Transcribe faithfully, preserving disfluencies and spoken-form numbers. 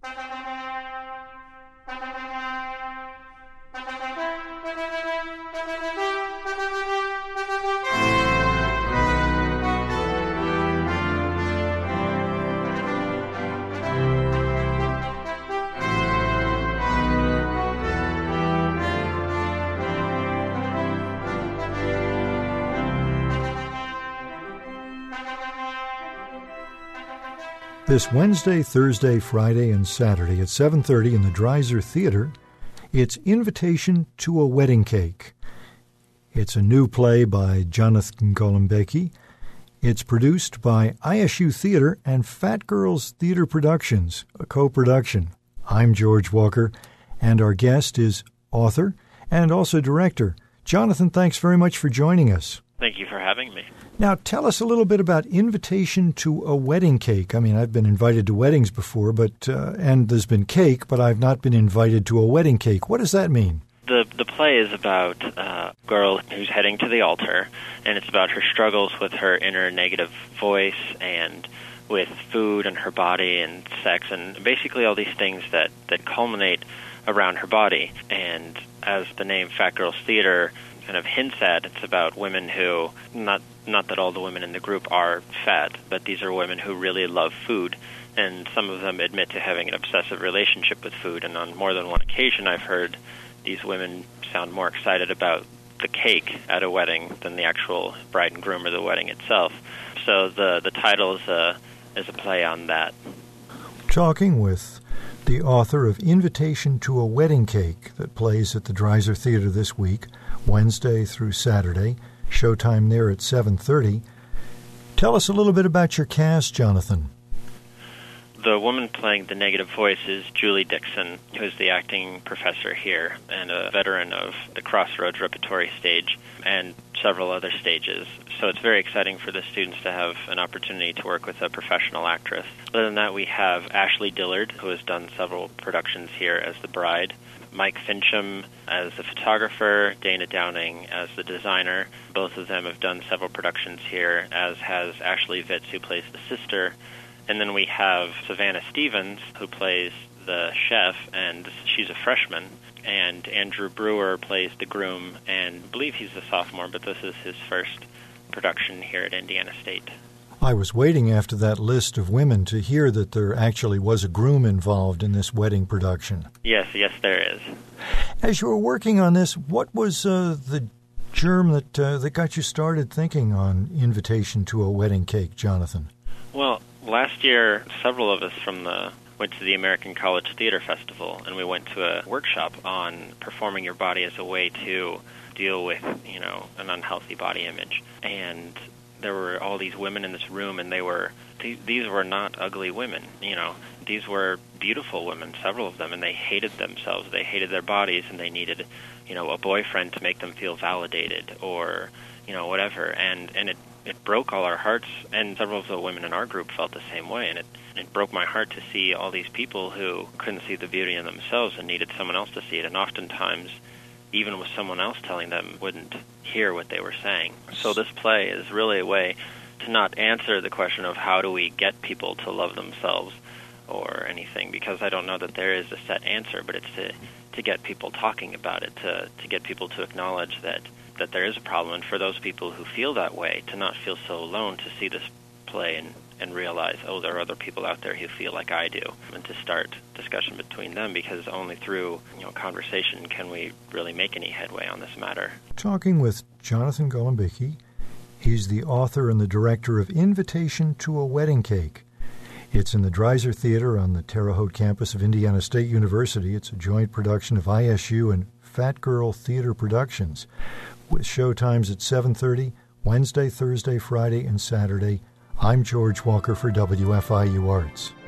This Wednesday, Thursday, Friday, and Saturday at seven thirty in the Dreiser Theater, it's Invitation to a Wedding Cake. It's a new play by Jonathan Golombeki. It's produced by I S U Theater and Fat Girls Theater Productions, a co-production. I'm George Walker, and our guest is author and also director. Jonathan, thanks very much for joining us. Thank you for having me. Now, tell us a little bit about Invitation to a Wedding Cake. I mean, I've been invited to weddings before, but uh, and there's been cake, but I've not been invited to a wedding cake. What does that mean? The the play is about a girl who's heading to the altar, and it's about her struggles with her inner negative voice and with food and her body and sex and basically all these things that, that culminate around her body. And as the name Fat Girls Theater kind of hints at, it's about women who, not not that all the women in the group are fat, but these are women who really love food, and some of them admit to having an obsessive relationship with food, and on more than one occasion I've heard these women sound more excited about the cake at a wedding than the actual bride and groom or the wedding itself. So the, the title is a, is a play on that. Talking with the author of Invitation to a Wedding Cake that plays at the Dreiser Theater this week, Wednesday through Saturday, showtime there at seven thirty. Tell us a little bit about your cast, Jonathan. The woman playing the negative voice is Julie Dixon, who's the acting professor here and a veteran of the Crossroads repertory stage and several other stages. So it's very exciting for the students to have an opportunity to work with a professional actress. Other than that, we have Ashley Dillard, who has done several productions here as the bride, Mike Fincham as the photographer, Dana Downing as the designer. Both of them have done several productions here, as has Ashley Vitz, who plays the sister. And then we have Savannah Stevens, who plays the chef, and she's a freshman. And Andrew Brewer plays the groom, and I believe he's a sophomore, but this is his first production here at Indiana State. I was waiting after that list of women to hear that there actually was a groom involved in this wedding production. Yes, yes, there is. As you were working on this, what was uh, the germ that uh, that got you started thinking on Invitation to a Wedding Cake, Jonathan? Well, last year, several of us from the went to the American College Theater Festival, and we went to a workshop on performing your body as a way to deal with, you know, an unhealthy body image. And there were all these women in this room, and they were th- these were not ugly women, you know. These were beautiful women, several of them, and they hated themselves. They hated their bodies, and they needed, you know, a boyfriend to make them feel validated or, you know, whatever. And and it, it broke all our hearts, and several of the women in our group felt the same way, and it, it broke my heart to see all these people who couldn't see the beauty in themselves and needed someone else to see it, and oftentimes even with someone else telling them, wouldn't hear what they were saying. So this play is really a way to not answer the question of how do we get people to love themselves or anything, because I don't know that there is a set answer, but it's to, to get people talking about it, to, to get people to acknowledge that, that there is a problem, and for those people who feel that way, to not feel so alone, to see this play and, and realize, oh, there are other people out there who feel like I do, and to start discussion between them, because only through, you know, conversation can we really make any headway on this matter. Talking with Jonathan Golombeki, he's the author and the director of Invitation to a Wedding Cake. It's in the Dreiser Theater on the Terre Haute campus of Indiana State University. It's a joint production of I S U and Fat Girl Theater Productions, with showtimes at seven thirty, Wednesday, Thursday, Friday, and Saturday. I'm George Walker for W F I U Arts.